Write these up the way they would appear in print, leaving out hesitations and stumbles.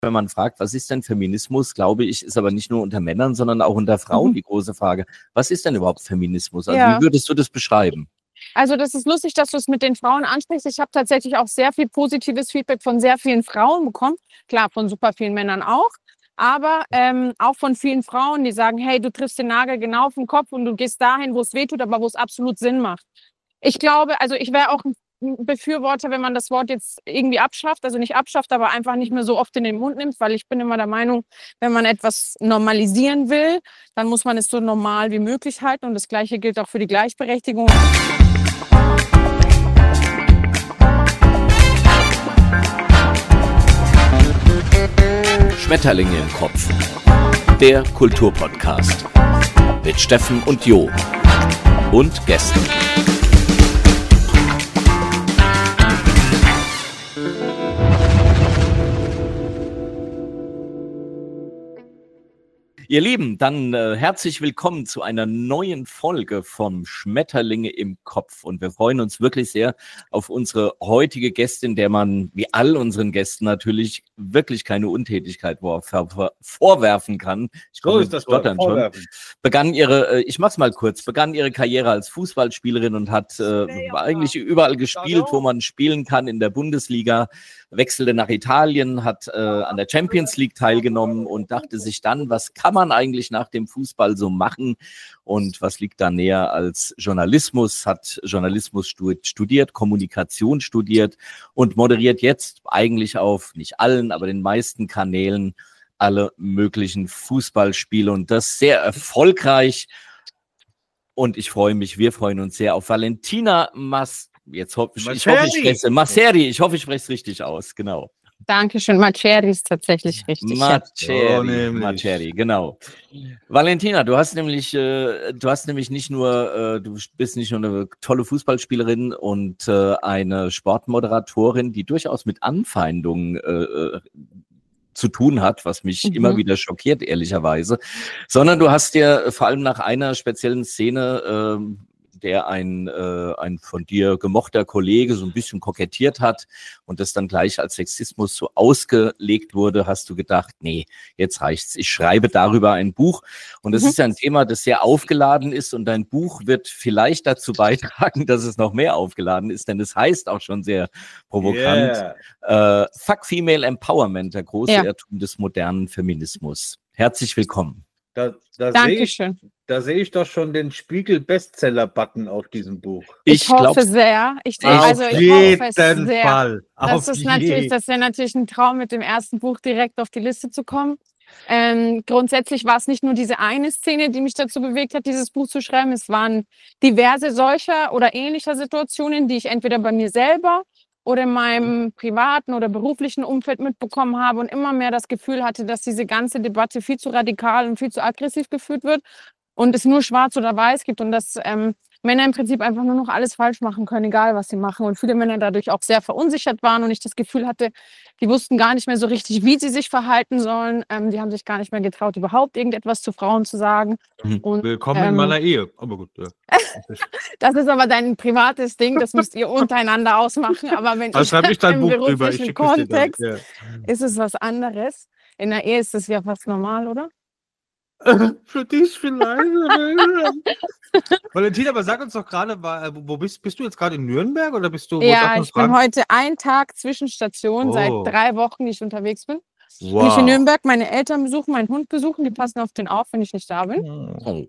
Wenn man fragt, was ist denn Feminismus, glaube ich, ist aber nicht nur unter Männern, sondern auch unter Frauen die große Frage. Was ist denn überhaupt Feminismus? Also wie würdest du das beschreiben? Also das ist lustig, dass du es mit den Frauen ansprichst. Ich habe tatsächlich auch sehr viel positives Feedback von sehr vielen Frauen bekommen. Klar, von super vielen Männern auch. Aber auch von vielen Frauen, die sagen, hey, du triffst den Nagel genau auf den Kopf und du gehst dahin, wo es wehtut, aber wo es absolut Sinn macht. Ich glaube, also ich wäre auch ein Befürworter, wenn man das Wort jetzt irgendwie abschafft, also nicht abschafft, aber einfach nicht mehr so oft in den Mund nimmt, weil ich bin immer der Meinung, wenn man etwas normalisieren will, dann muss man es so normal wie möglich halten und das Gleiche gilt auch für die Gleichberechtigung. Schmetterlinge im Kopf. Der Kulturpodcast mit Steffen und Jo und Gästen. Ihr Lieben, dann herzlich willkommen zu einer neuen Folge vom Schmetterlinge im Kopf. Und wir freuen uns wirklich sehr auf unsere heutige Gästin, der man, wie all unseren Gästen natürlich, wirklich keine Untätigkeit vorwerfen kann. So ist das Wort, vorwerfen. Begann ihre Karriere als Fußballspielerin und hat eigentlich überall gespielt, wo man spielen kann in der Bundesliga. Wechselte nach Italien, hat an der Champions League teilgenommen und dachte sich dann, was kann man eigentlich nach dem Fußball so machen und was liegt da näher als Journalismus, hat Journalismus studiert, Kommunikation studiert und moderiert jetzt eigentlich auf nicht allen, aber den meisten Kanälen alle möglichen Fußballspiele und das sehr erfolgreich. Und wir freuen uns sehr auf Valentina Masseri, ich hoffe, ich spreche es richtig aus, genau. Dankeschön, Masseri ist tatsächlich richtig. Masseri, genau. Valentina, du bist nicht nur eine tolle Fußballspielerin und eine Sportmoderatorin, die durchaus mit Anfeindungen zu tun hat, was mich immer wieder schockiert, ehrlicherweise, sondern du hast dir vor allem nach einer speziellen Szene, der ein von dir gemochter Kollege so ein bisschen kokettiert hat und das dann gleich als Sexismus so ausgelegt wurde, hast du gedacht, nee, jetzt reicht's. Ich schreibe darüber ein Buch und das ist ja ein Thema, das sehr aufgeladen ist und dein Buch wird vielleicht dazu beitragen, dass es noch mehr aufgeladen ist, denn es heißt auch schon sehr provokant. Fuck Female Empowerment, der große Irrtum des modernen Feminismus. Herzlich willkommen. Dankeschön. Da sehe ich doch schon den Spiegel-Bestseller-Button auf diesem Buch. Ich hoffe sehr. Ich hoffe es sehr. Das wäre natürlich ein Traum, mit dem ersten Buch direkt auf die Liste zu kommen. Grundsätzlich war es nicht nur diese eine Szene, die mich dazu bewegt hat, dieses Buch zu schreiben. Es waren diverse solcher oder ähnlicher Situationen, die ich entweder bei mir selber oder in meinem privaten oder beruflichen Umfeld mitbekommen habe und immer mehr das Gefühl hatte, dass diese ganze Debatte viel zu radikal und viel zu aggressiv geführt wird und es nur schwarz oder weiß gibt und dass Männer im Prinzip einfach nur noch alles falsch machen können, egal was sie machen. Und viele Männer dadurch auch sehr verunsichert waren und ich das Gefühl hatte, die wussten gar nicht mehr so richtig, wie sie sich verhalten sollen. Die haben sich gar nicht mehr getraut, überhaupt irgendetwas zu Frauen zu sagen. Und, willkommen in meiner Ehe. Aber gut. Ja. Das ist aber dein privates Ding, das müsst ihr untereinander ausmachen. Aber wenn schreibe ich dein im Buch drüber. beruflichen Kontext ist es was anderes. In der Ehe ist es ja fast normal, oder? Für dich vielleicht. Valentina, aber sag uns doch gerade, wo bist du jetzt gerade in Nürnberg oder bist du? Ich bin heute einen Tag Zwischenstation, seit 3 Wochen, die ich unterwegs bin. Wow. Bin ich in Nürnberg meine Eltern besuchen, meinen Hund besuchen, die passen auf den auf, wenn ich nicht da bin.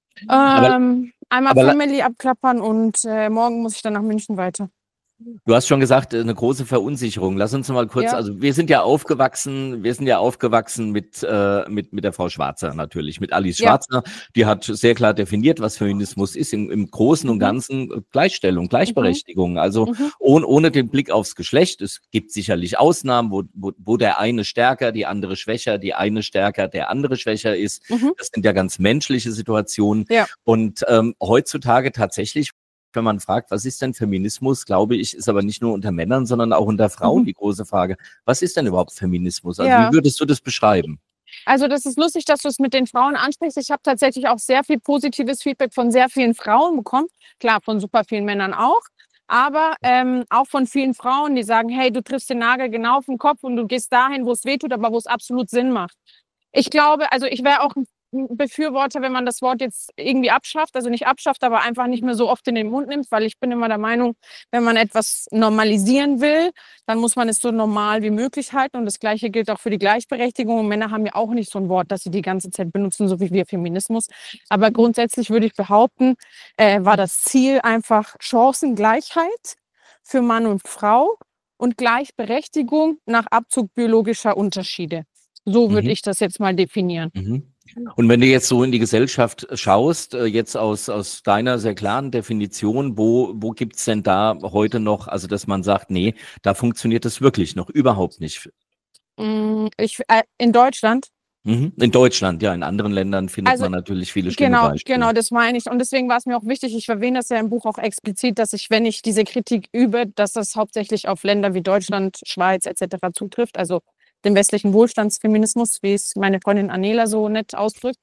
Einmal Family abklappern und morgen muss ich dann nach München weiter. Du hast schon gesagt, eine große Verunsicherung. Lass uns mal kurz, also wir sind ja aufgewachsen mit der Frau Schwarzer natürlich, mit Alice Schwarzer. Die hat sehr klar definiert, was Feminismus ist, im Großen und Ganzen Gleichstellung, Gleichberechtigung. Also ohne den Blick aufs Geschlecht. Es gibt sicherlich Ausnahmen, wo der eine stärker, die andere schwächer, die eine stärker, der andere schwächer ist. Das sind ja ganz menschliche Situationen. Ja. Und heutzutage tatsächlich, wenn man fragt, was ist denn Feminismus, glaube ich, ist aber nicht nur unter Männern, sondern auch unter Frauen die große Frage. Was ist denn überhaupt Feminismus? Also wie würdest du das beschreiben? Also das ist lustig, dass du es mit den Frauen ansprichst. Ich habe tatsächlich auch sehr viel positives Feedback von sehr vielen Frauen bekommen. Klar, von super vielen Männern auch. aber auch von vielen Frauen, die sagen, hey, du triffst den Nagel genau auf den Kopf und du gehst dahin, wo es weh tut, aber wo es absolut Sinn macht. Ich glaube, also ich wäre auch ein Befürworter, wenn man das Wort jetzt irgendwie abschafft, also nicht abschafft, aber einfach nicht mehr so oft in den Mund nimmt, weil ich bin immer der Meinung, wenn man etwas normalisieren will, dann muss man es so normal wie möglich halten und das Gleiche gilt auch für die Gleichberechtigung und Männer haben ja auch nicht so ein Wort, das sie die ganze Zeit benutzen, so wie wir Feminismus, aber grundsätzlich würde ich behaupten, war das Ziel einfach Chancengleichheit für Mann und Frau und Gleichberechtigung nach Abzug biologischer Unterschiede. So würde ich das jetzt mal definieren. Und wenn du jetzt so in die Gesellschaft schaust, jetzt aus deiner sehr klaren Definition, wo gibt es denn da heute noch, also dass man sagt, nee, da funktioniert das wirklich noch überhaupt nicht? In Deutschland? In Deutschland, ja. In anderen Ländern findet man natürlich viele schlimme Beispiele. Genau, das meine ich. Und deswegen war es mir auch wichtig, ich erwähne das ja im Buch auch explizit, dass ich, wenn ich diese Kritik übe, dass das hauptsächlich auf Länder wie Deutschland, Schweiz etc. zutrifft, also den westlichen Wohlstandsfeminismus, wie es meine Freundin Anela so nett ausdrückt.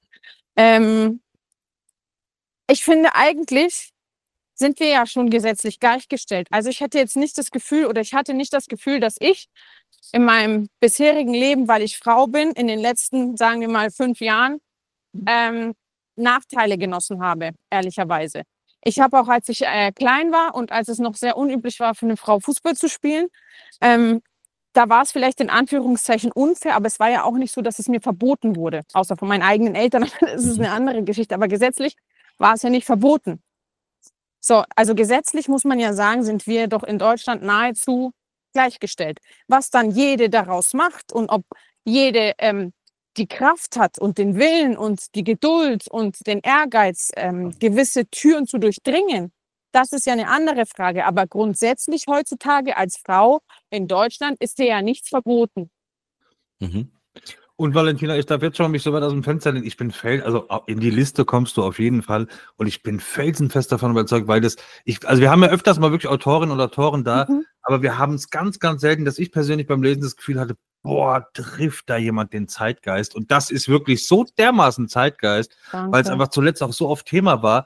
Ich finde, eigentlich sind wir ja schon gesetzlich gleichgestellt. Also ich hätte jetzt nicht das Gefühl oder ich hatte nicht das Gefühl, dass ich in meinem bisherigen Leben, weil ich Frau bin, in den letzten, sagen wir mal, 5 Jahren Nachteile genossen habe, ehrlicherweise. Ich habe auch, als ich klein war und als es noch sehr unüblich war, für eine Frau Fußball zu spielen, da war es vielleicht in Anführungszeichen unfair, aber es war ja auch nicht so, dass es mir verboten wurde. Außer von meinen eigenen Eltern, das ist eine andere Geschichte. Aber gesetzlich war es ja nicht verboten. So, also gesetzlich muss man ja sagen, sind wir doch in Deutschland nahezu gleichgestellt. Was dann jede daraus macht und ob jede die Kraft hat und den Willen und die Geduld und den Ehrgeiz, gewisse Türen zu durchdringen, das ist ja eine andere Frage. Aber grundsätzlich heutzutage als Frau in Deutschland ist dir ja nichts verboten. Und Valentina, ich darf jetzt schon mich so weit aus dem Fenster lehnen. Ich bin also in die Liste kommst du auf jeden Fall. Und ich bin felsenfest davon überzeugt, weil also wir haben ja öfters mal wirklich Autorinnen und Autoren da, aber wir haben es ganz, ganz selten, dass ich persönlich beim Lesen das Gefühl hatte, boah, trifft da jemand den Zeitgeist. Und das ist wirklich so dermaßen Zeitgeist, weil es einfach zuletzt auch so oft Thema war.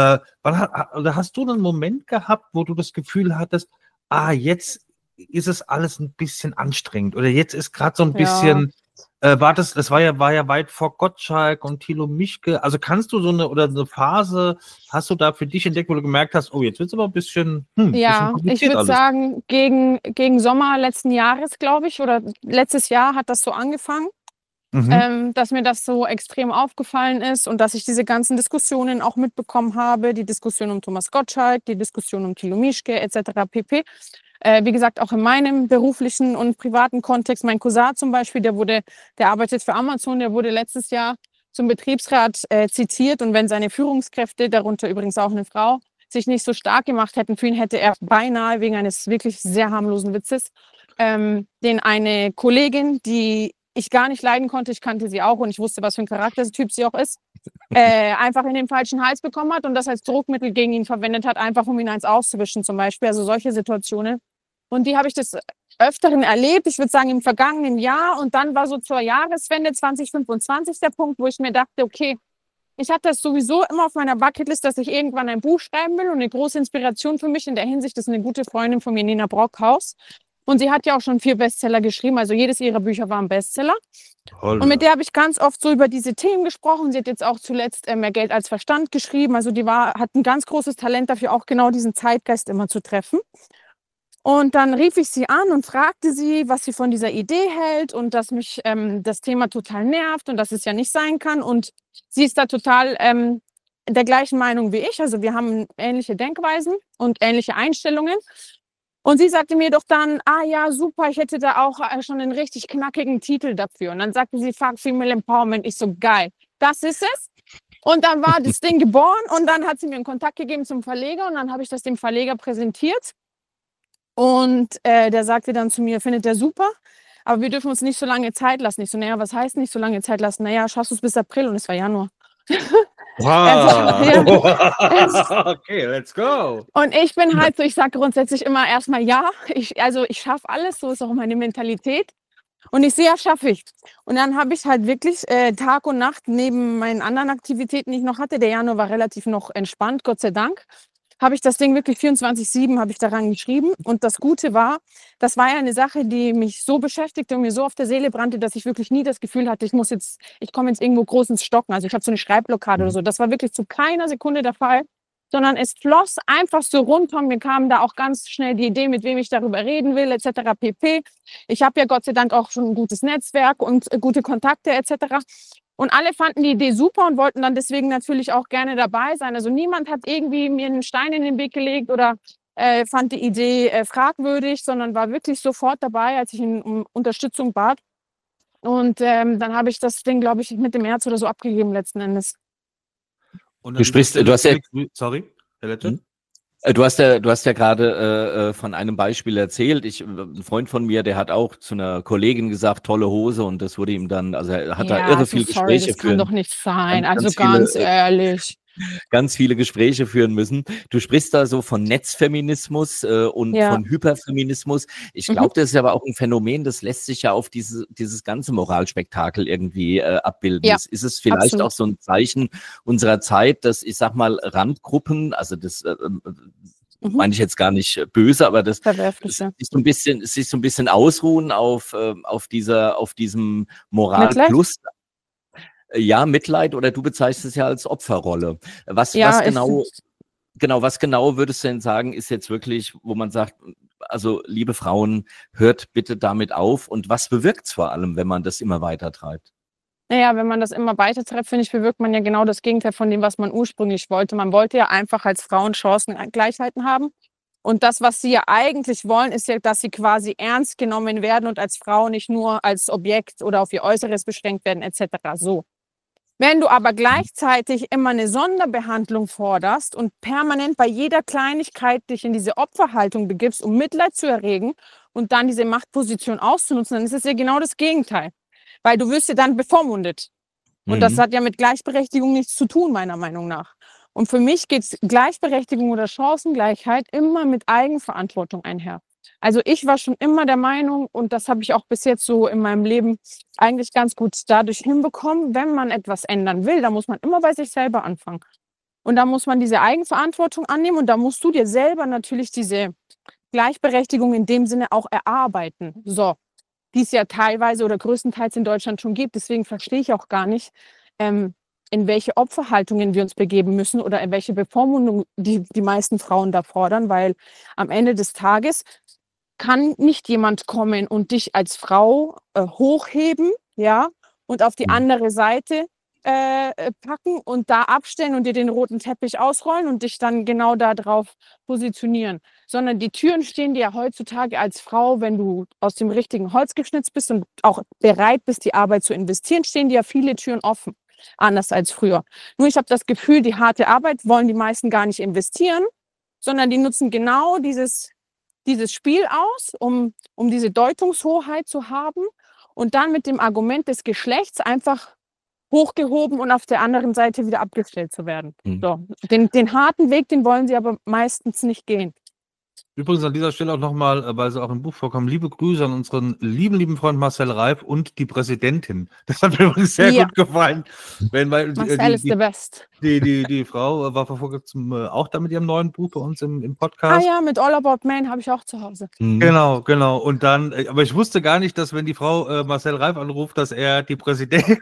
Hast du einen Moment gehabt, wo du das Gefühl hattest, jetzt ist es alles ein bisschen anstrengend oder jetzt ist gerade so ein bisschen... Das war ja weit vor Gottschalk und Thilo Mischke. Also kannst du eine Phase, hast du da für dich entdeckt, wo du gemerkt hast, oh, jetzt wird es aber ein bisschen ja, bisschen ich würde sagen, gegen Sommer letzten Jahres, glaube ich, oder letztes Jahr hat das so angefangen, dass mir das so extrem aufgefallen ist und dass ich diese ganzen Diskussionen auch mitbekommen habe, die Diskussion um Thomas Gottschalk, die Diskussion um Thilo Mischke etc. pp. Wie gesagt, auch in meinem beruflichen und privaten Kontext, mein Cousin zum Beispiel, der arbeitet für Amazon, der wurde letztes Jahr zum Betriebsrat zitiert und wenn seine Führungskräfte, darunter übrigens auch eine Frau, sich nicht so stark gemacht hätten für ihn, hätte er beinahe wegen eines wirklich sehr harmlosen Witzes den eine Kollegin, die ich gar nicht leiden konnte, ich kannte sie auch und ich wusste, was für ein Charaktertyp sie auch ist, einfach in den falschen Hals bekommen hat und das als Druckmittel gegen ihn verwendet hat, einfach um ihn eins auszuwischen zum Beispiel, also solche Situationen. Und die habe ich des Öfteren erlebt, ich würde sagen im vergangenen Jahr und dann war so zur Jahreswende 2025 der Punkt, wo ich mir dachte, okay, ich hatte das sowieso immer auf meiner Bucketlist, dass ich irgendwann ein Buch schreiben will und eine große Inspiration für mich in der Hinsicht ist eine gute Freundin von mir, Nina Brockhaus. Und sie hat ja auch schon 4 Bestseller geschrieben, also jedes ihrer Bücher war ein Bestseller. Holla. Und mit der habe ich ganz oft so über diese Themen gesprochen. Sie hat jetzt auch zuletzt Mehr Geld als Verstand geschrieben. Also die hat ein ganz großes Talent dafür, auch genau diesen Zeitgeist immer zu treffen. Und dann rief ich sie an und fragte sie, was sie von dieser Idee hält und dass mich das Thema total nervt und dass es ja nicht sein kann. Und sie ist da total der gleichen Meinung wie ich. Also wir haben ähnliche Denkweisen und ähnliche Einstellungen. Und sie sagte mir doch dann, ja, super, ich hätte da auch schon einen richtig knackigen Titel dafür. Und dann sagte sie, Fuck Female Empowerment. Ich so, geil, das ist es. Und dann war das Ding geboren und dann hat sie mir einen Kontakt gegeben zum Verleger und dann habe ich das dem Verleger präsentiert. Und der sagte dann zu mir, findet er super, aber wir dürfen uns nicht so lange Zeit lassen. Ich so, naja, was heißt nicht so lange Zeit lassen? Naja, schaffst du es bis April und es war Januar. Wow. Okay, let's go. Und ich bin halt so, ich sage grundsätzlich immer erstmal ja. Ich schaffe alles, so ist auch meine Mentalität. Und ich sehe, ja, schaffe ich. Und dann habe ich halt wirklich Tag und Nacht neben meinen anderen Aktivitäten, die ich noch hatte, der Januar war relativ noch entspannt, Gott sei Dank, habe ich das Ding wirklich 24/7 habe ich daran geschrieben. Und das Gute war, das war ja eine Sache, die mich so beschäftigte und mir so auf der Seele brannte, dass ich wirklich nie das Gefühl hatte, ich komme jetzt irgendwo groß ins Stocken. Also ich habe so eine Schreibblockade oder so. Das war wirklich zu keiner Sekunde der Fall, sondern es floss einfach so runter. Mir kam da auch ganz schnell die Idee, mit wem ich darüber reden will, etc. pp. Ich habe ja Gott sei Dank auch schon ein gutes Netzwerk und gute Kontakte etc. Und alle fanden die Idee super und wollten dann deswegen natürlich auch gerne dabei sein. Also niemand hat irgendwie mir einen Stein in den Weg gelegt oder fand die Idee fragwürdig, sondern war wirklich sofort dabei, als ich ihn um Unterstützung bat. Und dann habe ich das Ding, glaube ich, mit dem März oder so abgegeben letzten Endes. Du hast ja... Sorry, Herr Lecce? Du hast ja gerade von einem Beispiel erzählt. Ein Freund von mir, der hat auch zu einer Kollegin gesagt, tolle Hose, und das wurde ihm dann, also er hat da irre viel Gespräche führen. Das kann doch nicht sein, ganz ehrlich. Ganz viele Gespräche führen müssen. Du sprichst da so von Netzfeminismus und von Hyperfeminismus. Ich glaube, das ist aber auch ein Phänomen, das lässt sich ja auf dieses ganze Moralspektakel irgendwie abbilden. Ja, ist es vielleicht auch so ein Zeichen unserer Zeit, dass, ich sag mal, Randgruppen, also das meine ich jetzt gar nicht böse, aber das sich so ein bisschen ausruhen auf diesem Moralplus. Ja, Mitleid, oder du bezeichnest es ja als Opferrolle. Was genau würdest du denn sagen, ist jetzt wirklich, wo man sagt, also liebe Frauen, hört bitte damit auf, und was bewirkt es vor allem, wenn man das immer weiter treibt? Naja, wenn man das immer weiter treibt, finde ich, bewirkt man ja genau das Gegenteil von dem, was man ursprünglich wollte. Man wollte ja einfach als Frauen Chancengleichheiten haben. Und das, was sie ja eigentlich wollen, ist ja, dass sie quasi ernst genommen werden und als Frau nicht nur als Objekt oder auf ihr Äußeres beschränkt werden, etc. So. Wenn du aber gleichzeitig immer eine Sonderbehandlung forderst und permanent bei jeder Kleinigkeit dich in diese Opferhaltung begibst, um Mitleid zu erregen und dann diese Machtposition auszunutzen, dann ist es ja genau das Gegenteil. Weil du wirst ja dann bevormundet. Und das hat ja mit Gleichberechtigung nichts zu tun, meiner Meinung nach. Und für mich geht Gleichberechtigung oder Chancengleichheit immer mit Eigenverantwortung einher. Also ich war schon immer der Meinung, und das habe ich auch bis jetzt so in meinem Leben eigentlich ganz gut dadurch hinbekommen, wenn man etwas ändern will, dann muss man immer bei sich selber anfangen. Und da muss man diese Eigenverantwortung annehmen, und da musst du dir selber natürlich diese Gleichberechtigung in dem Sinne auch erarbeiten. So, die es ja teilweise oder größtenteils in Deutschland schon gibt. Deswegen verstehe ich auch gar nicht, in welche Opferhaltungen wir uns begeben müssen oder in welche Bevormundung die meisten Frauen da fordern, weil am Ende des Tages kann nicht jemand kommen und dich als Frau hochheben, ja, und auf die andere Seite packen und da abstellen und dir den roten Teppich ausrollen und dich dann genau da drauf positionieren. Sondern die Türen stehen dir ja heutzutage als Frau, wenn du aus dem richtigen Holz geschnitzt bist und auch bereit bist, die Arbeit zu investieren, stehen dir ja viele Türen offen. Anders als früher. Nur ich habe das Gefühl, die harte Arbeit wollen die meisten gar nicht investieren, sondern die nutzen genau dieses Spiel aus, um diese Deutungshoheit zu haben und dann mit dem Argument des Geschlechts einfach hochgehoben und auf der anderen Seite wieder abgestellt zu werden. So, den harten Weg, den wollen sie aber meistens nicht gehen. Übrigens an dieser Stelle auch nochmal, weil sie auch im Buch vorkommen, liebe Grüße an unseren lieben Freund Marcel Reif und die Präsidentin. Das hat mir übrigens sehr gut gefallen. Marcel ist der Best. Die Frau war vor kurzem auch da mit ihrem neuen Buch bei uns im Podcast. Ah ja, mit All About Man habe ich auch zu Hause. Genau. Und dann, aber ich wusste gar nicht, dass wenn die Frau Marcel Reif anruft, dass er die Präsidentin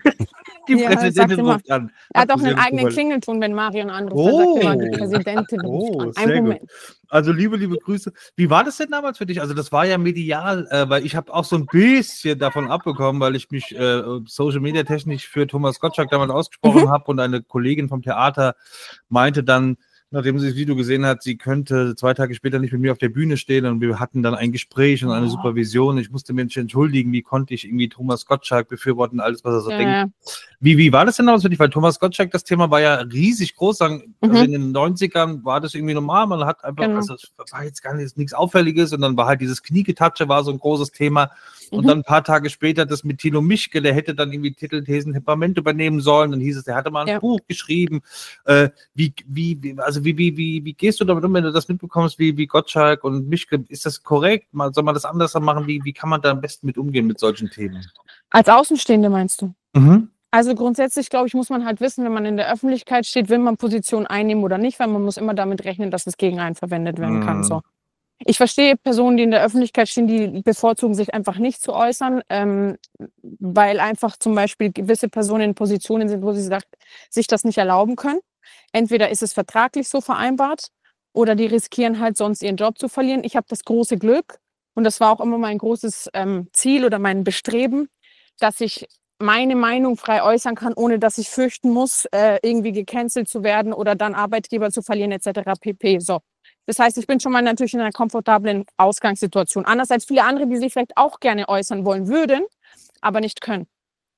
ruft an. Er hat auch einen eigenen Klingelton, wenn Marion anruft. Dann sagt immer, die Präsidentin ruft an. Ein Moment. Gut. Also liebe Grüße. Wie war das denn damals für dich? Also das war ja medial, weil ich habe auch so ein bisschen davon abbekommen, weil ich mich Social Media technisch für Thomas Gottschalk damals ausgesprochen habe, und eine Kollegin vom Theater meinte dann, nachdem sie das Video gesehen hat, sie könnte 2 Tage später nicht mit mir auf der Bühne stehen, und wir hatten dann ein Gespräch und eine Supervision. Ich musste mich entschuldigen, wie konnte ich irgendwie Thomas Gottschalk befürworten, alles, was er so denkt. Wie war das denn damals für dich? Weil Thomas Gottschalk, das Thema war ja riesig groß. Also in den 90ern war das irgendwie normal. Man hat einfach, also es war jetzt gar nichts Auffälliges, und dann war halt dieses Kniegetatsche war so ein großes Thema. Und dann ein paar Tage später das mit Thilo Mischke, der hätte dann irgendwie Titel, Thesen, Temperament übernehmen sollen. Dann hieß es, der hatte mal ein Buch geschrieben. Wie gehst du damit um, wenn du das mitbekommst, wie Gottschalk und Mischke? Ist das korrekt? Soll man das anders machen? Wie kann man da am besten mit umgehen mit solchen Themen? Als Außenstehende meinst du? Also grundsätzlich, glaube ich, muss man halt wissen, wenn man in der Öffentlichkeit steht, will man Position einnehmen oder nicht, weil man muss immer damit rechnen, dass es gegen einen verwendet werden kann. So. Ich verstehe Personen, die in der Öffentlichkeit stehen, die bevorzugen, sich einfach nicht zu äußern, weil einfach zum Beispiel gewisse Personen in Positionen sind, wo sie sich das nicht erlauben können. Entweder ist es vertraglich so vereinbart oder die riskieren halt sonst ihren Job zu verlieren. Ich habe das große Glück und das war auch immer mein großes Ziel oder mein Bestreben, dass ich meine Meinung frei äußern kann, ohne dass ich fürchten muss, irgendwie gecancelt zu werden oder dann Arbeitgeber zu verlieren etc. pp. So. Das heißt, ich bin schon mal natürlich in einer komfortablen Ausgangssituation. Anders als viele andere, die sich vielleicht auch gerne äußern wollen würden, aber nicht können.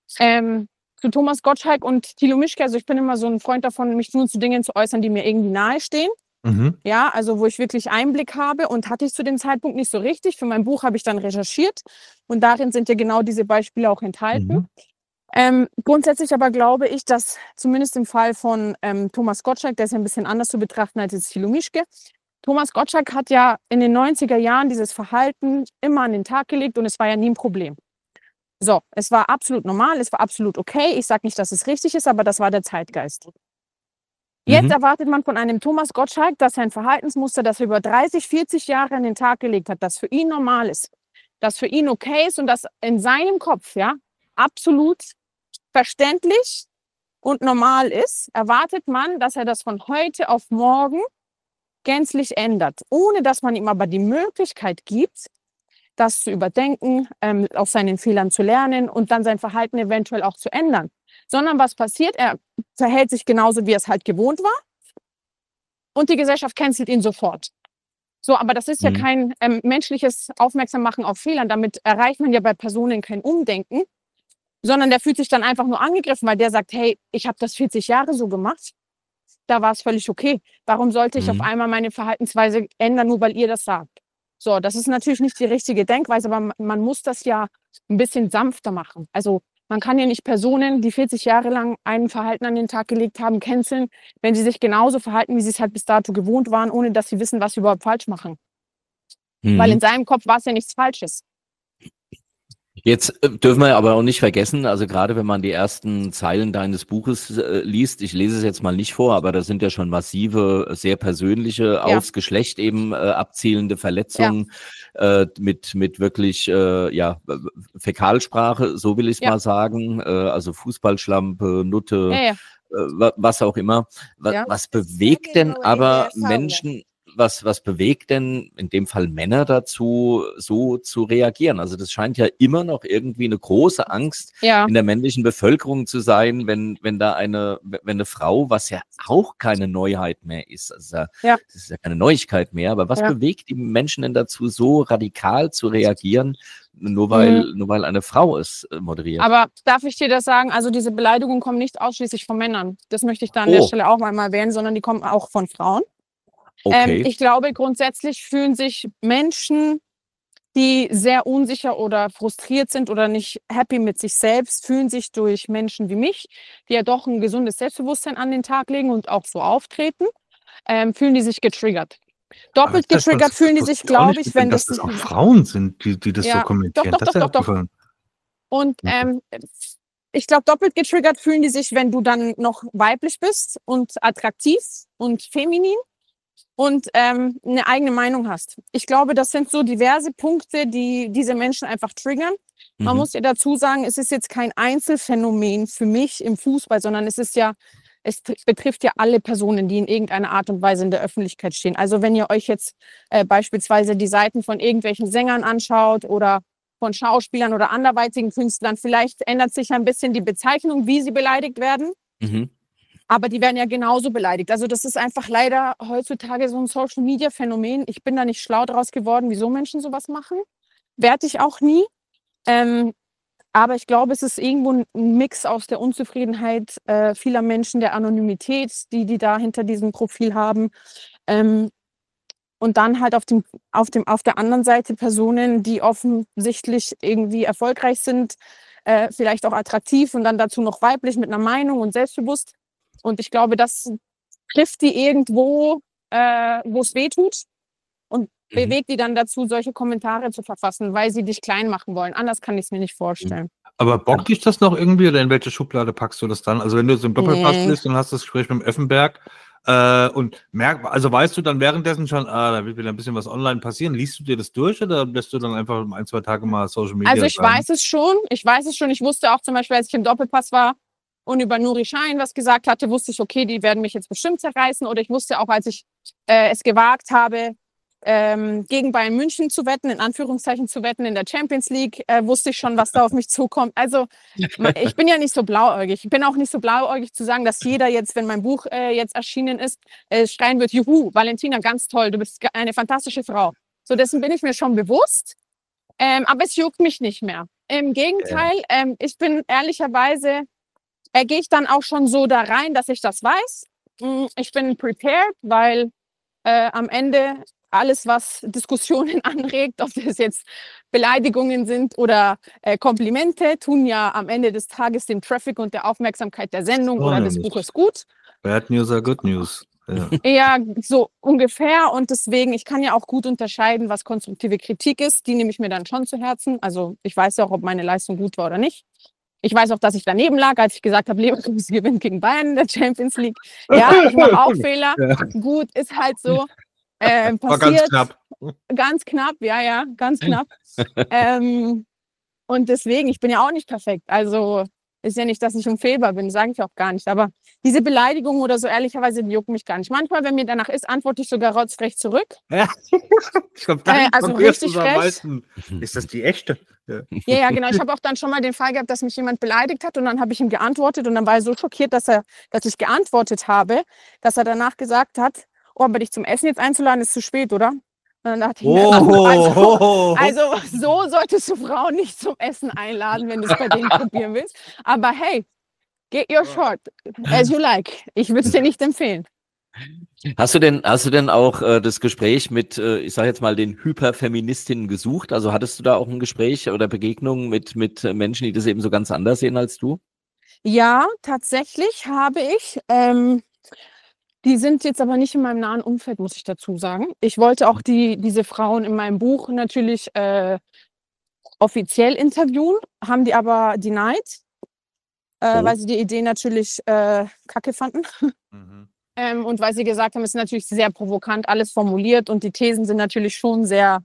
Zu Thomas Gottschalk und Thilo Mischke, also ich bin immer so ein Freund davon, mich nur zu Dingen zu äußern, die mir irgendwie nahestehen. Ja, also wo ich wirklich Einblick habe und hatte ich zu dem Zeitpunkt nicht so richtig. Für mein Buch habe ich dann recherchiert und darin sind ja genau diese Beispiele auch enthalten. Grundsätzlich aber glaube ich, dass zumindest im Fall von Thomas Gottschalk, der ist ja ein bisschen anders zu betrachten als jetzt Thilo Mischke. Thomas Gottschalk hat ja in den 90er Jahren dieses Verhalten immer an den Tag gelegt und es war ja nie ein Problem. So, es war absolut normal, es war absolut okay. Ich sage nicht, dass es richtig ist, aber das war der Zeitgeist. Jetzt erwartet man von einem Thomas Gottschalk, dass er ein Verhaltensmuster, das er über 30, 40 Jahre an den Tag gelegt hat, das für ihn normal ist, das für ihn okay ist und das in seinem Kopf ja absolut verständlich und normal ist, erwartet man, dass er das von heute auf morgen gänzlich ändert, ohne dass man ihm aber die Möglichkeit gibt, das zu überdenken, aus seinen Fehlern zu lernen und dann sein Verhalten eventuell auch zu ändern. Sondern was passiert? Er verhält sich genauso, wie er es halt gewohnt war und die Gesellschaft cancelt ihn sofort. So, aber das ist ja kein menschliches Aufmerksammachen auf Fehlern. Damit erreicht man ja bei Personen kein Umdenken, sondern der fühlt sich dann einfach nur angegriffen, weil der sagt, hey, ich habe das 40 Jahre so gemacht, da war es völlig okay. Warum sollte ich auf einmal meine Verhaltensweise ändern, nur weil ihr das sagt? So, das ist natürlich nicht die richtige Denkweise, aber man muss das ja ein bisschen sanfter machen. Also man kann ja nicht Personen, die 40 Jahre lang ein Verhalten an den Tag gelegt haben, canceln, wenn sie sich genauso verhalten, wie sie es halt bis dato gewohnt waren, ohne dass sie wissen, was sie überhaupt falsch machen. Weil in seinem Kopf war es ja nichts Falsches. Jetzt dürfen wir aber auch nicht vergessen, also gerade wenn man die ersten Zeilen deines Buches liest, ich lese es jetzt mal nicht vor, aber das sind ja schon massive, sehr persönliche, aufs Geschlecht eben abzielende Verletzungen mit wirklich Fäkalsprache, so will ich es mal sagen, also Fußballschlampe, Nutte, was auch immer. Was bewegt denn aber Menschen... Was bewegt denn in dem Fall Männer dazu, so zu reagieren? Also das scheint ja immer noch irgendwie eine große Angst in der männlichen Bevölkerung zu sein, wenn eine Frau, was ja auch keine Neuheit mehr ist, also das ist ja keine Neuigkeit mehr, aber was bewegt die Menschen denn dazu, so radikal zu reagieren, nur weil eine Frau es moderiert? Aber darf ich dir das sagen? Also diese Beleidigungen kommen nicht ausschließlich von Männern. Das möchte ich da an der Stelle auch mal erwähnen, sondern die kommen auch von Frauen. Okay. Ich glaube, grundsätzlich fühlen sich Menschen, die sehr unsicher oder frustriert sind oder nicht happy mit sich selbst, fühlen sich durch Menschen wie mich, die ja doch ein gesundes Selbstbewusstsein an den Tag legen und auch so auftreten, fühlen die sich getriggert. Doppelt getriggert fühlen die sich, glaube ich, wenn das auch Frauen sind, die das so kommentieren. Doch. Und ich glaube, doppelt getriggert fühlen die sich, wenn du dann noch weiblich bist und attraktiv und feminin und eine eigene Meinung hast. Ich glaube, das sind so diverse Punkte, die diese Menschen einfach triggern. Man muss ja dazu sagen, es ist jetzt kein Einzelfenomen für mich im Fußball, sondern es betrifft ja alle Personen, die in irgendeiner Art und Weise in der Öffentlichkeit stehen. Also wenn ihr euch jetzt beispielsweise die Seiten von irgendwelchen Sängern anschaut oder von Schauspielern oder anderweitigen Künstlern, vielleicht ändert sich ein bisschen die Bezeichnung, wie sie beleidigt werden. Aber die werden ja genauso beleidigt. Also das ist einfach leider heutzutage so ein Social-Media-Phänomen. Ich bin da nicht schlau draus geworden, wieso Menschen sowas machen. Werde ich auch nie. Aber ich glaube, es ist irgendwo ein Mix aus der Unzufriedenheit vieler Menschen, der Anonymität, die da hinter diesem Profil haben. Und dann halt auf der anderen Seite Personen, die offensichtlich irgendwie erfolgreich sind, vielleicht auch attraktiv und dann dazu noch weiblich mit einer Meinung und selbstbewusst. Und ich glaube, das trifft die irgendwo, wo es weh tut und bewegt die dann dazu, solche Kommentare zu verfassen, weil sie dich klein machen wollen. Anders kann ich es mir nicht vorstellen. Aber bockt dich das noch irgendwie oder in welche Schublade packst du das dann? Also wenn du so im Doppelpass bist und hast das Gespräch mit dem Effenberg und also weißt du dann währenddessen schon, da wird wieder ein bisschen was online passieren, liest du dir das durch oder lässt du dann einfach 1-2 Tage mal Social Media? Also ich weiß es schon, ich wusste auch zum Beispiel, als ich im Doppelpass war und über Nuri Sahin was gesagt hatte, wusste ich, okay, die werden mich jetzt bestimmt zerreißen, oder ich wusste auch, als ich es gewagt habe, gegen Bayern München zu wetten, in Anführungszeichen zu wetten in der Champions League, wusste ich schon, was da auf mich zukommt. Also ich bin ja nicht so blauäugig. Ich bin auch nicht so blauäugig zu sagen, dass jeder jetzt, wenn mein Buch jetzt erschienen ist, schreien wird, juhu, Valentina, ganz toll, du bist eine fantastische Frau. So, dessen bin ich mir schon bewusst, aber es juckt mich nicht mehr. Im Gegenteil, ich bin ehrlicherweise, gehe ich dann auch schon so da rein, dass ich das weiß. Ich bin prepared, weil am Ende alles, was Diskussionen anregt, ob das jetzt Beleidigungen sind oder Komplimente, tun ja am Ende des Tages dem Traffic und der Aufmerksamkeit der Sendung oder des Buches gut. Bad News are good news. Ja, so ungefähr. Und deswegen, ich kann ja auch gut unterscheiden, was konstruktive Kritik ist. Die nehme ich mir dann schon zu Herzen. Also ich weiß ja auch, ob meine Leistung gut war oder nicht. Ich weiß auch, dass ich daneben lag, als ich gesagt habe, Leverkusen gewinnt gegen Bayern in der Champions League. Ja, ich mache auch Fehler. Ja. Gut, ist halt so. Passiert. War ganz knapp. Ganz knapp, ja, ganz knapp. Und deswegen, ich bin ja auch nicht perfekt. Also ist ja nicht, dass ich unfehlbar bin, sage ich auch gar nicht. Aber diese Beleidigungen oder so, ehrlicherweise, die jucken mich gar nicht. Manchmal, wenn mir danach ist, antworte ich sogar rotzfrech zurück. Ja. Ich glaube, also richtig frech. Ist das die echte? Ja, genau. Ich habe auch dann schon mal den Fall gehabt, dass mich jemand beleidigt hat und dann habe ich ihm geantwortet und dann war er so schockiert, dass ich geantwortet habe, dass er danach gesagt hat, oh, aber dich zum Essen jetzt einzuladen, ist zu spät, oder? Und dann dachte ich, also so solltest du Frauen nicht zum Essen einladen, wenn du es bei denen probieren willst. Aber hey, get your shot, as you like. Ich würde es dir nicht empfehlen. Hast du denn auch das Gespräch mit, ich sage jetzt mal, den Hyperfeministinnen gesucht? Also hattest du da auch ein Gespräch oder Begegnungen mit Menschen, die das eben so ganz anders sehen als du? Ja, tatsächlich habe ich. Die sind jetzt aber nicht in meinem nahen Umfeld, muss ich dazu sagen. Ich wollte auch diese Frauen in meinem Buch natürlich offiziell interviewen, haben die aber denied, weil sie die Idee natürlich kacke fanden. Und weil sie gesagt haben, es ist natürlich sehr provokant alles formuliert und die Thesen sind natürlich schon sehr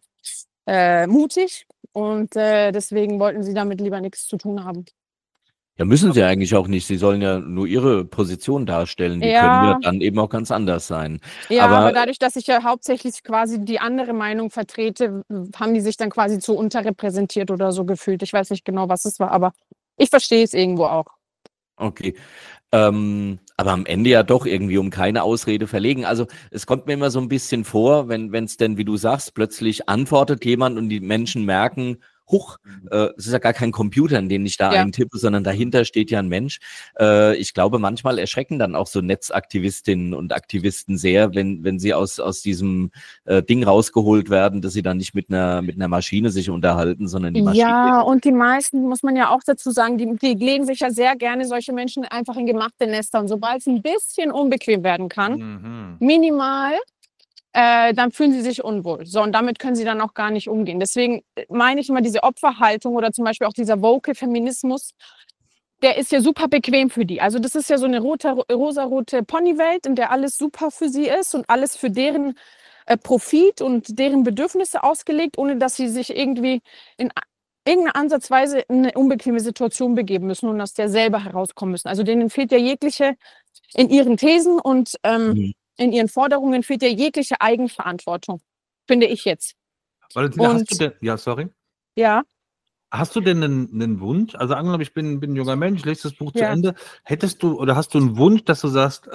mutig und deswegen wollten sie damit lieber nichts zu tun haben. Ja, müssen sie ja eigentlich auch nicht. Sie sollen ja nur ihre Position darstellen. Die können ja dann eben auch ganz anders sein. Ja, aber dadurch, dass ich ja hauptsächlich quasi die andere Meinung vertrete, haben die sich dann quasi zu unterrepräsentiert oder so gefühlt. Ich weiß nicht genau, was es war, aber ich verstehe es irgendwo auch. Okay. Aber am Ende ja doch irgendwie um keine Ausrede verlegen. Also es kommt mir immer so ein bisschen vor, wenn es denn, wie du sagst, plötzlich antwortet jemand und die Menschen merken, huch, es ist ja gar kein Computer, in den ich da eintippe, sondern dahinter steht ja ein Mensch. Ich glaube, manchmal erschrecken dann auch so Netzaktivistinnen und Aktivisten sehr, wenn sie aus diesem Ding rausgeholt werden, dass sie dann nicht mit einer Maschine sich unterhalten, sondern die Maschine. Ja, und die meisten, muss man ja auch dazu sagen, die legen sich ja sehr gerne solche Menschen einfach in gemachte Nester. Und sobald es ein bisschen unbequem werden kann, minimal, dann fühlen sie sich unwohl. So, und damit können sie dann auch gar nicht umgehen. Deswegen meine ich immer, diese Opferhaltung oder zum Beispiel auch dieser woke Feminismus, der ist ja super bequem für die. Also das ist ja so eine rosarote Ponywelt, in der alles super für sie ist und alles für deren Profit und deren Bedürfnisse ausgelegt, ohne dass sie sich irgendwie in irgendeiner Ansatzweise in eine unbequeme Situation begeben müssen und aus der selber herauskommen müssen. Also denen fehlt ja jegliche, in ihren Thesen und in ihren Forderungen fehlt ja jegliche Eigenverantwortung, finde ich jetzt. Valentina, hast du denn, sorry? Ja. Hast du denn einen Wunsch? Also angenommen, ich bin ein junger Mensch, lese das Buch zu Ende. Hättest du oder hast du einen Wunsch, dass du sagst,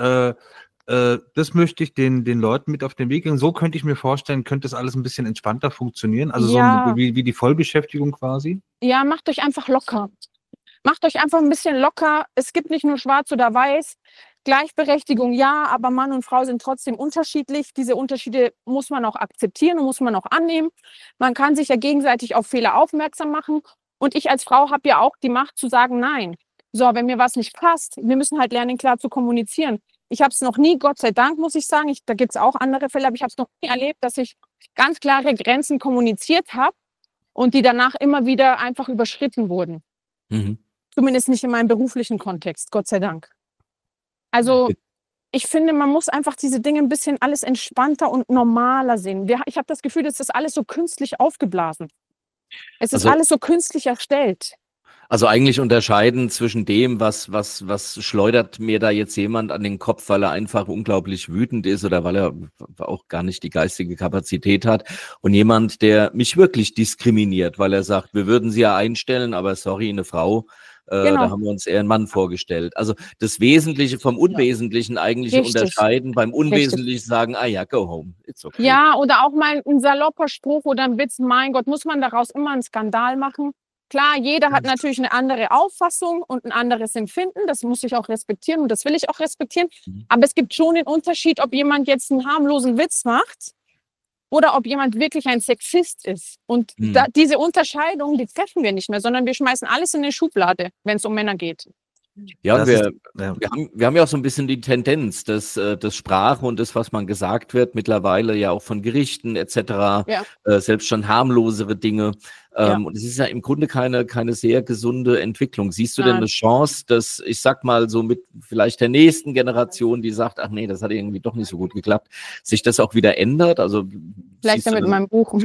das möchte ich den Leuten mit auf den Weg gehen? So könnte ich mir vorstellen, könnte das alles ein bisschen entspannter funktionieren? Also so wie die Vollbeschäftigung quasi? Ja, macht euch einfach locker. Macht euch einfach ein bisschen locker. Es gibt nicht nur schwarz oder weiß. Gleichberechtigung ja, aber Mann und Frau sind trotzdem unterschiedlich. Diese Unterschiede muss man auch akzeptieren und muss man auch annehmen. Man kann sich ja gegenseitig auf Fehler aufmerksam machen. Und ich als Frau habe ja auch die Macht zu sagen, nein. So, wenn mir was nicht passt, wir müssen halt lernen, klar zu kommunizieren. Ich habe es noch nie, Gott sei Dank, muss ich sagen, da gibt es auch andere Fälle, aber ich habe es noch nie erlebt, dass ich ganz klare Grenzen kommuniziert habe und die danach immer wieder einfach überschritten wurden. Zumindest nicht in meinem beruflichen Kontext, Gott sei Dank. Also ich finde, man muss einfach diese Dinge ein bisschen alles entspannter und normaler sehen. Ich habe das Gefühl, das ist alles so künstlich aufgeblasen. Es ist alles so künstlich erstellt. Also eigentlich unterscheiden zwischen dem, was schleudert mir da jetzt jemand an den Kopf, weil er einfach unglaublich wütend ist oder weil er auch gar nicht die geistige Kapazität hat, und jemand, der mich wirklich diskriminiert, weil er sagt, wir würden sie ja einstellen, aber sorry, eine Frau, da haben wir uns eher einen Mann vorgestellt. Also das Wesentliche vom Unwesentlichen eigentlich unterscheiden, beim Unwesentlichen sagen, go home, it's okay. Ja, oder auch mal ein salopper Spruch oder ein Witz, mein Gott, muss man daraus immer einen Skandal machen? Klar, jeder hat natürlich eine andere Auffassung und ein anderes Empfinden. Das muss ich auch respektieren und das will ich auch respektieren. Aber es gibt schon den Unterschied, ob jemand jetzt einen harmlosen Witz macht oder ob jemand wirklich ein Sexist ist. Und diese Unterscheidung, die treffen wir nicht mehr, sondern wir schmeißen alles in eine Schublade, wenn es um Männer geht. Ja, und wir haben ja auch so ein bisschen die Tendenz, dass das Sprache und das, was man gesagt wird, mittlerweile ja auch von Gerichten etc., selbst schon harmlosere Dinge. Und es ist ja im Grunde keine sehr gesunde Entwicklung. Siehst du denn eine Chance, dass, ich sag mal, so mit vielleicht der nächsten Generation, die sagt, ach nee, das hat irgendwie doch nicht so gut geklappt, sich das auch wieder ändert? Also vielleicht ja mit meinem Buch.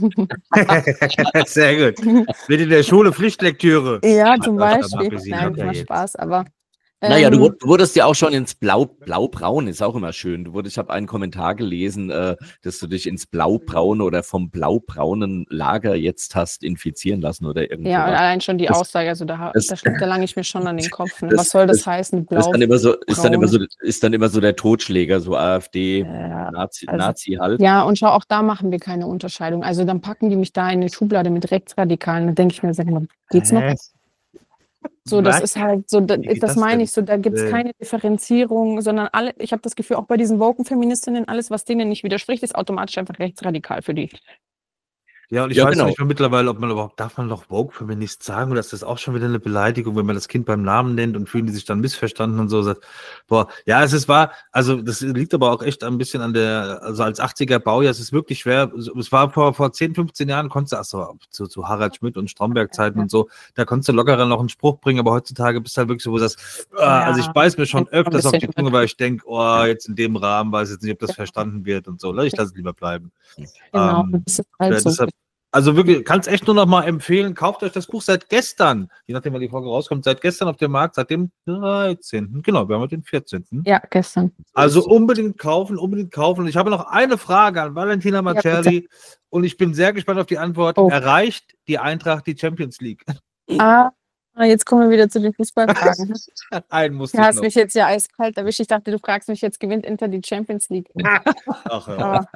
Sehr gut. Wird in der Schule Pflichtlektüre. Ja, zum Beispiel. Nein, macht Spaß, aber... Naja, du wurdest ja auch schon ins Blaubraun, ist auch immer schön. Ich habe einen Kommentar gelesen, dass du dich ins Blaubraune oder vom blaubraunen Lager jetzt hast infizieren lassen oder irgendwas. Ja, und allein schon die Aussage, also da lange ich mir schon an den Kopf. Ne? Was soll das heißen? Blau, ist dann immer so der Totschläger, so AfD, Nazi halt. Ja, und schau, auch da machen wir keine Unterscheidung. Also dann packen die mich da in eine Schublade mit Rechtsradikalen. Da denke ich mir, sag mal, geht's noch? So, das ist halt so, das meine ich so, da gibt es keine Differenzierung, sondern ich habe das Gefühl, auch bei diesen Woken-Feministinnen, alles, was denen nicht widerspricht, ist automatisch einfach rechtsradikal für die. Ja, und ich weiß nicht mehr mittlerweile, ob man überhaupt, darf man noch Woke-Feminist sagen, oder ist das auch schon wieder eine Beleidigung, wenn man das Kind beim Namen nennt und fühlen die sich dann missverstanden und so. Sagt, boah, ja, also das liegt aber auch echt ein bisschen an also als 80er Baujahr, es ist wirklich schwer, es war vor 10, 15 Jahren, konntest du, zu Harald Schmidt und Stromberg-Zeiten und so, da konntest du lockerer noch einen Spruch bringen, aber heutzutage bist du halt wirklich so, wo du sagst, also ich beiß mir schon öfters auf die Zunge, weil ich denke, jetzt in dem Rahmen weiß ich jetzt nicht, ob das verstanden wird und so, ich lasse es lieber bleiben. Genau, das ist halt so. Also wirklich, kann es echt nur noch mal empfehlen, kauft euch das Buch seit gestern, je nachdem, wann die Folge rauskommt, seit gestern auf dem Markt, seit dem 13. Genau, wir haben den 14. Ja, gestern. Also unbedingt kaufen. Und ich habe noch eine Frage an Valentina Macerli und ich bin sehr gespannt auf die Antwort. Erreicht die Eintracht die Champions League? Jetzt kommen wir wieder zu den Fußballfragen. Du hast mich jetzt ja eiskalt erwischt. Ich dachte, du fragst mich jetzt, gewinnt Inter die Champions League? Ach ja.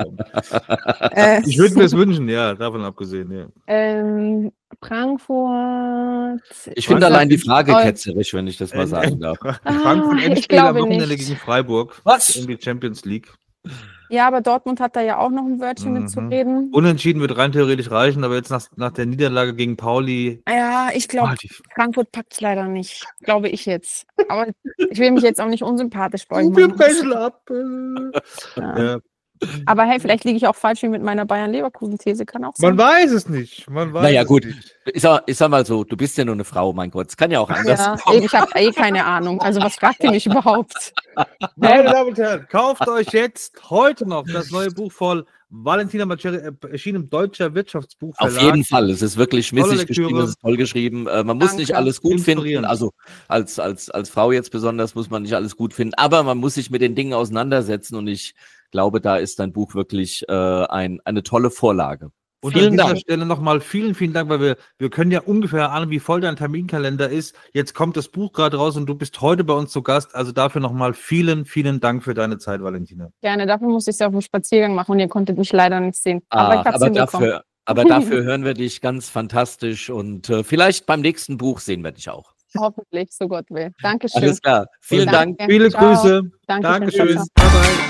Ich würde mir es wünschen, ja, davon abgesehen. Ja. Frankfurt. Ich finde allein die Frage ketzerisch, wenn ich das mal sagen darf. Frankfurt Endspiel am Wochenende gegen Freiburg. Was? In die Champions League. Ja, aber Dortmund hat da ja auch noch ein Wörtchen mitzureden. Unentschieden wird rein theoretisch reichen, aber jetzt nach der Niederlage gegen Pauli... Ja, ich glaube, Frankfurt packt es leider nicht. Glaube ich jetzt. Aber ich will mich jetzt auch nicht unsympathisch beugen. Wir brechen ab. Ja. Aber hey, vielleicht liege ich auch falsch wie mit meiner Bayern-Leverkusen-These, kann auch sein. Man weiß es nicht. Naja, gut. Ich sag mal so, du bist ja nur eine Frau, mein Gott. Es kann ja auch anders kommen. Ich habe keine Ahnung. Also was fragt ihr mich überhaupt? Meine Damen und Herren, kauft euch jetzt heute noch das neue Buch voll. Valentina Macerli, erschienen im Deutscher Wirtschaftsbuchverlag. Auf jeden Fall. Es ist wirklich schmissig geschrieben, es ist toll geschrieben. Man muss nicht alles gut finden. Also als Frau jetzt besonders muss man nicht alles gut finden. Aber man muss sich mit den Dingen auseinandersetzen. Und ich glaube, da ist dein Buch wirklich eine tolle Vorlage. Und an dieser Stelle nochmal vielen, vielen Dank, weil wir können ja ungefähr ahnen, wie voll dein Terminkalender ist. Jetzt kommt das Buch gerade raus und du bist heute bei uns zu Gast. Also dafür nochmal vielen, vielen Dank für deine Zeit, Valentina. Gerne, dafür musste ich es ja auf dem Spaziergang machen und ihr konntet mich leider nicht sehen. Aber dafür hören wir dich ganz fantastisch und vielleicht beim nächsten Buch sehen wir dich auch. Hoffentlich, so Gott will. Dankeschön. Alles klar. Vielen Dank. Viele Grüße. Dankeschön. Bye, bye.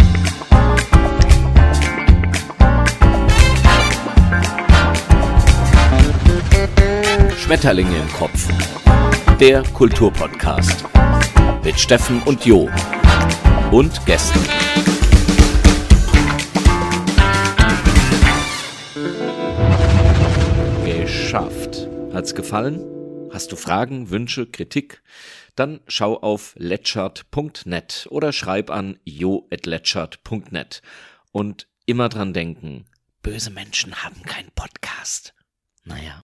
Schmetterlinge im Kopf. Der Kulturpodcast. Mit Steffen und Jo. Und Gästen. Geschafft. Hat's gefallen? Hast du Fragen, Wünsche, Kritik? Dann schau auf letschert.net oder schreib an jo@letschert.net. Und immer dran denken, böse Menschen haben keinen Podcast. Naja.